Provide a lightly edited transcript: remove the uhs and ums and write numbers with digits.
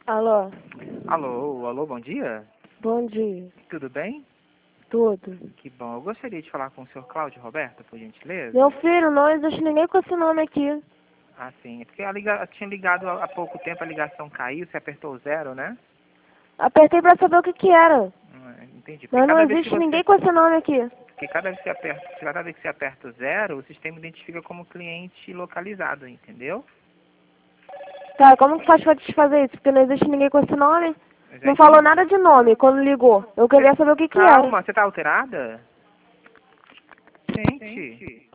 Alô? Alô, alô, bom dia. Bom dia. Tudo bem? Tudo. Que bom. Eu gostaria de falar com o senhor Cláudio Roberto, por gentileza. Meu filho, não existe ninguém com esse nome aqui. Ah, sim. É porque tinha ligado há pouco tempo, a ligação caiu, você apertou o 0, né? Apertei pra saber o que que era. Entendi. Porque Mas não cada vez que existe ninguém você... com esse nome aqui. Porque cada vez que você aperta o 0, o sistema identifica como cliente localizado, entendeu? Tá, como que faz pra desfazer isso? Porque não existe ninguém com esse nome. Mas Não aí falou nada de nome quando ligou. Eu queria saber o que que era. Calma, você tá alterada? Gente...